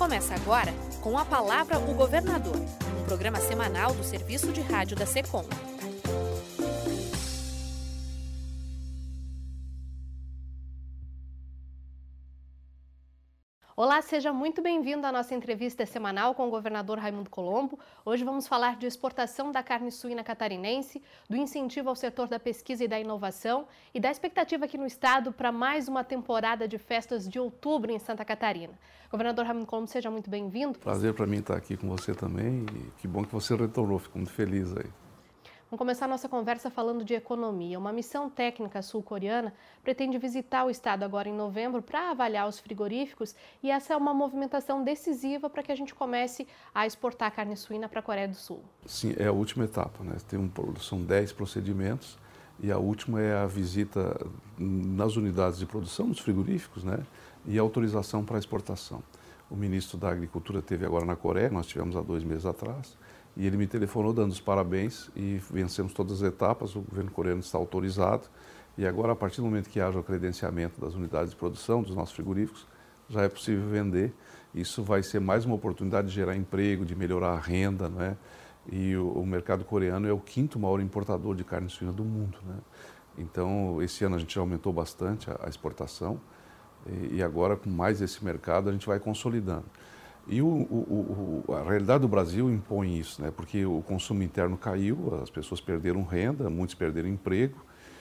Começa agora com a Palavra o Governador, um programa semanal do Serviço de Rádio da SECOM. Olá, seja muito bem-vindo à nossa entrevista semanal com o governador Raimundo Colombo. Hoje vamos falar de exportação da carne suína catarinense, do incentivo ao setor da pesquisa e da inovação e da expectativa aqui no estado para mais uma temporada de festas de outubro em Santa Catarina. Governador Raimundo Colombo, seja muito bem-vindo. Prazer para mim estar aqui com você também e que bom que você retornou, fico muito feliz aí. Vamos começar a nossa conversa falando de economia. Uma missão técnica sul-coreana pretende visitar o estado agora em novembro para avaliar os frigoríficos e essa é uma movimentação decisiva para que a gente comece a exportar carne suína para a Coreia do Sul. Sim, é a última etapa, né? São 10 procedimentos e a última é a visita nas unidades de produção, nos frigoríficos, né? E a autorização para exportação. O ministro da Agricultura esteve agora na Coreia, nós tivemos há 2 meses atrás, e ele me telefonou dando os parabéns e vencemos todas as etapas, o governo coreano está autorizado e agora a partir do momento que haja o credenciamento das unidades de produção, dos nossos frigoríficos, já é possível vender. Isso vai ser mais uma oportunidade de gerar emprego, de melhorar a renda, né? E o mercado coreano é o 5º maior importador de carne suína do mundo, né? Então esse ano a gente já aumentou bastante a exportação e agora com mais esse mercado a gente vai consolidando. E a realidade do Brasil impõe isso, né? Porque o consumo interno caiu, as pessoas perderam renda, muitos perderam emprego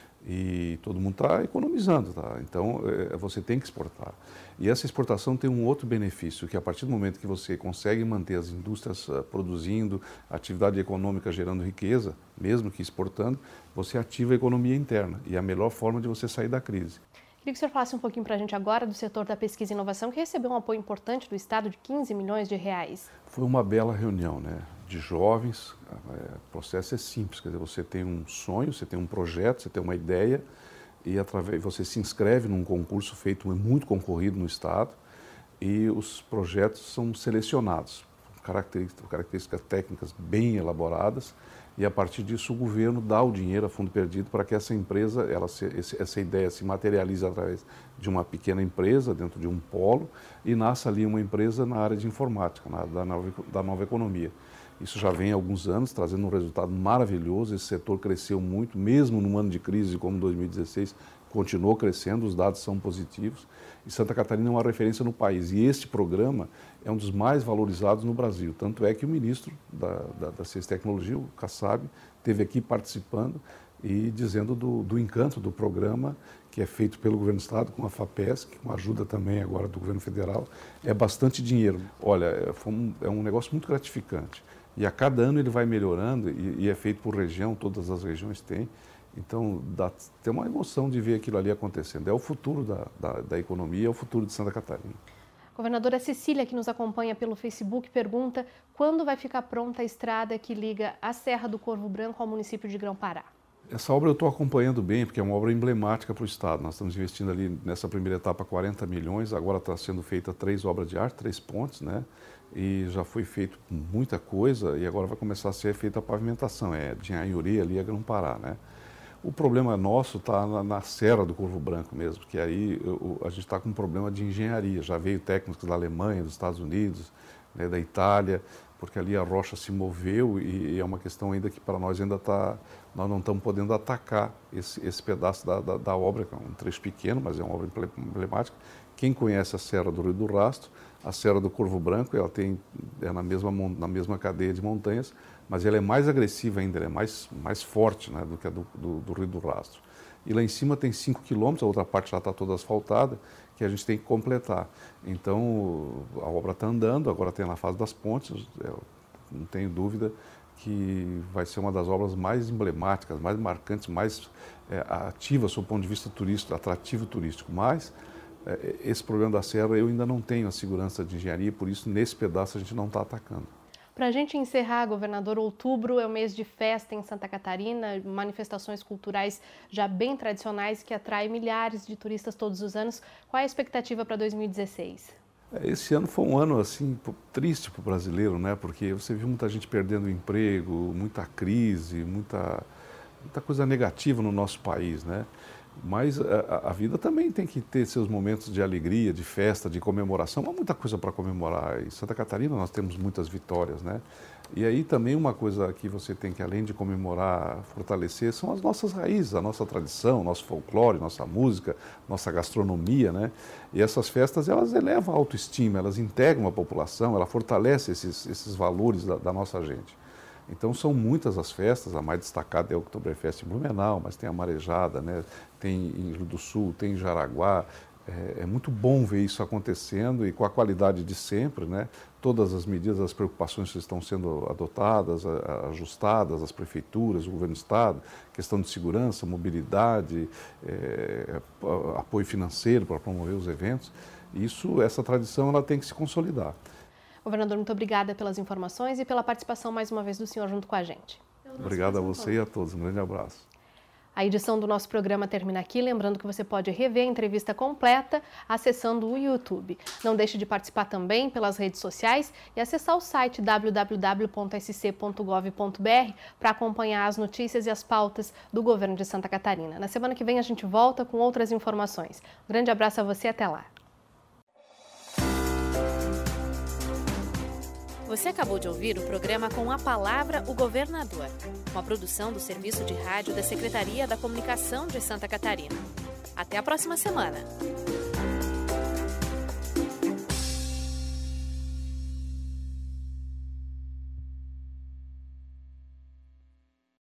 e todo mundo está economizando, tá? Então você tem que exportar. E essa exportação tem um outro benefício, que a partir do momento que você consegue manter as indústrias produzindo, a atividade econômica gerando riqueza, mesmo que exportando, você ativa a economia interna e é a melhor forma de você sair da crise. Queria que o senhor falasse um pouquinho para a gente agora do setor da pesquisa e inovação, que recebeu um apoio importante do Estado de 15 milhões de reais. Foi uma bela reunião, né? De jovens. O processo é simples, quer dizer, você tem um sonho, você tem um projeto, você tem uma ideia e você se inscreve num concurso feito muito concorrido no Estado e os projetos são selecionados, características técnicas bem elaboradas e a partir disso o governo dá o dinheiro a fundo perdido para que essa empresa, essa ideia se materialize através de uma pequena empresa dentro de um polo e nasça ali uma empresa na área de informática, da nova economia. Isso já vem há alguns anos, trazendo um resultado maravilhoso, esse setor cresceu muito, mesmo num ano de crise como 2016, continuou crescendo, os dados são positivos e Santa Catarina é uma referência no país e este programa é um dos mais valorizados no Brasil, tanto é que o ministro da Ciência e Tecnologia, o Kassab, esteve aqui participando e dizendo do encanto do programa que é feito pelo governo do estado com a FAPESC, com a ajuda também agora do governo federal, é bastante dinheiro. Olha, é um negócio muito gratificante e a cada ano ele vai melhorando e é feito por região, todas as regiões têm. Então, tem uma emoção de ver aquilo ali acontecendo. É o futuro da economia, é o futuro de Santa Catarina. Governadora Cecília, que nos acompanha pelo Facebook, pergunta quando vai ficar pronta a estrada que liga a Serra do Corvo Branco ao município de Grão-Pará. Essa obra eu estou acompanhando bem, porque é uma obra emblemática para o Estado. Nós estamos investindo ali nessa primeira etapa 40 milhões, agora está sendo feita 3 obras de arte, 3 pontes, né? E já foi feito muita coisa e agora vai começar a ser feita a pavimentação, de Anhuri ali a Grão-Pará, né? O problema nosso está na Serra do Corvo Branco mesmo, que aí a gente está com um problema de engenharia. Já veio técnicos da Alemanha, dos Estados Unidos, né, da Itália, porque ali a rocha se moveu e é uma questão ainda que para nós ainda nós não estamos podendo atacar esse pedaço da obra, que é um trecho pequeno, mas é uma obra emblemática. Quem conhece a Serra do Rio do Rastro, a Serra do Corvo Branco, ela é na mesma cadeia de montanhas, mas ela é mais agressiva ainda, ela é mais forte, né, do que a do Rio do Rastro. E lá em cima tem 5 quilômetros, a outra parte já está toda asfaltada, que a gente tem que completar. Então, a obra está andando, agora tem na fase das pontes, não tenho dúvida que vai ser uma das obras mais emblemáticas, mais marcantes, mais ativas do ponto de vista turístico, atrativo turístico. Mas esse problema da serra eu ainda não tenho a segurança de engenharia, por isso nesse pedaço a gente não está atacando. Para a gente encerrar, governador, outubro é o mês de festa em Santa Catarina, manifestações culturais já bem tradicionais que atraem milhares de turistas todos os anos. Qual é a expectativa para 2016? Esse ano foi um ano assim triste para o brasileiro, né? Porque você viu muita gente perdendo o emprego, muita crise, muita coisa negativa no nosso país, né? Mas a vida também tem que ter seus momentos de alegria, de festa, de comemoração. Há muita coisa para comemorar. Em Santa Catarina nós temos muitas vitórias, né? E aí também uma coisa que você tem que, além de comemorar, fortalecer, são as nossas raízes, a nossa tradição, nosso folclore, nossa música, nossa gastronomia, né? E essas festas, elas elevam a autoestima, elas integram a população, ela fortalece esses valores da nossa gente. Então são muitas as festas, a mais destacada é o Oktoberfest em Blumenau, mas tem a Marejada, né? Tem em Rio do Sul, tem em Jaraguá. É muito bom ver isso acontecendo e com a qualidade de sempre, né? Todas as medidas, as preocupações que estão sendo adotadas, ajustadas, as prefeituras, o governo do estado, questão de segurança, mobilidade, apoio financeiro para promover os eventos. Essa tradição ela tem que se consolidar. Governador, muito obrigada pelas informações e pela participação mais uma vez do senhor junto com a gente. Obrigado a você e a todos. Um grande abraço. A edição do nosso programa termina aqui, lembrando que você pode rever a entrevista completa acessando o YouTube. Não deixe de participar também pelas redes sociais e acessar o site www.sc.gov.br para acompanhar as notícias e as pautas do governo de Santa Catarina. Na semana que vem a gente volta com outras informações. Um grande abraço a você e até lá. Você acabou de ouvir o programa Com a Palavra, o Governador, uma produção do Serviço de Rádio da Secretaria da Comunicação de Santa Catarina. Até a próxima semana!